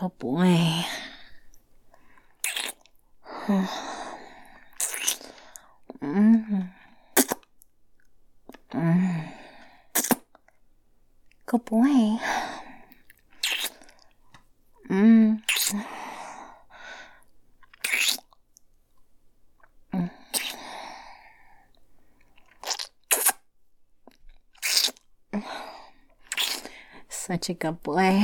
Good boy. Good boy. Such a good boy.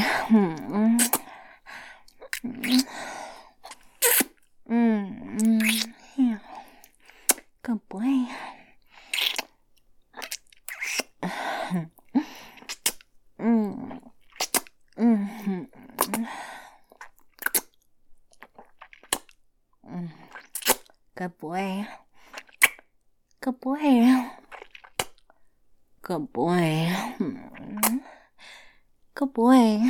Yeah. Good boy. Good boy. Good boy. Good boy. Good boy.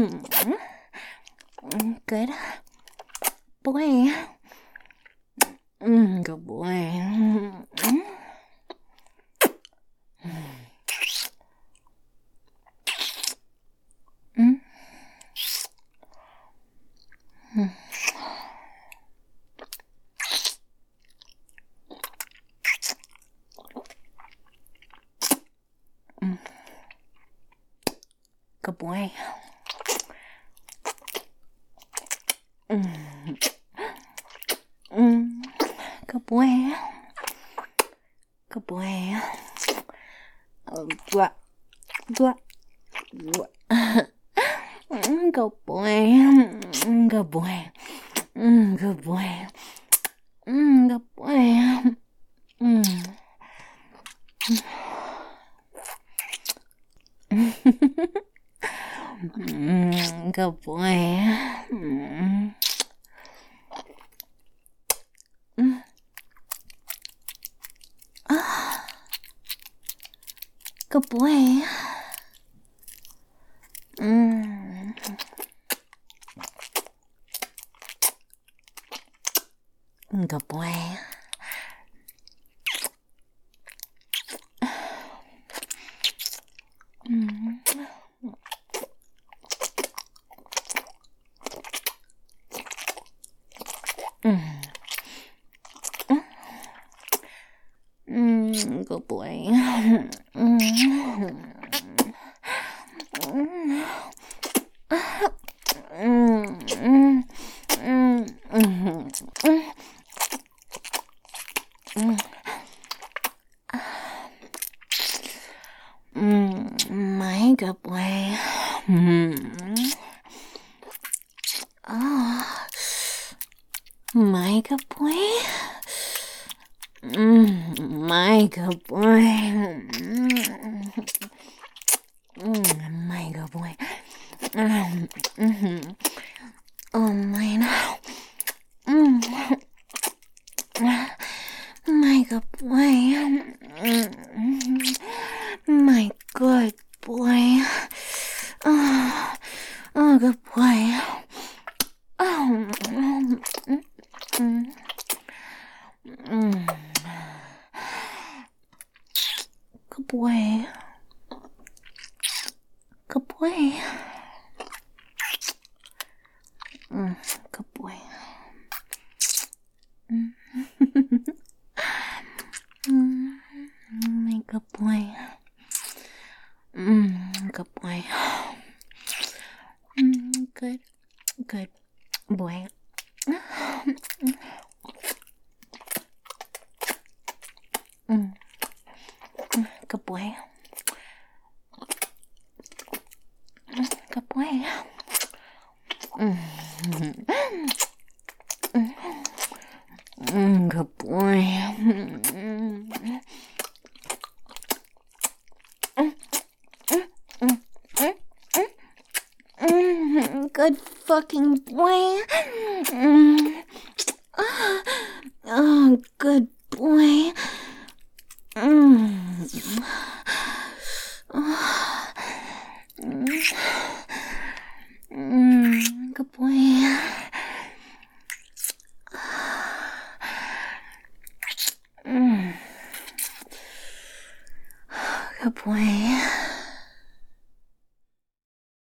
Good boy. Good boy. Good boy. Good boy. Good boy. Blah. Blah. Blah. Good boy. Good boy. Good boy. Good boy. Good boy. Good boy. Good boy. Good boy. My good boy. Oh, my good boy. My good boy. My good boy. Oh, mine. My good boy. My good boy. Oh, good boy. Good boy. Good boy. Good boy. My good boy. Good boy. Good. Good boy. Good boy. Good boy. Good boy. Good fucking boy. Oh, good boy. Good boy. Good boy.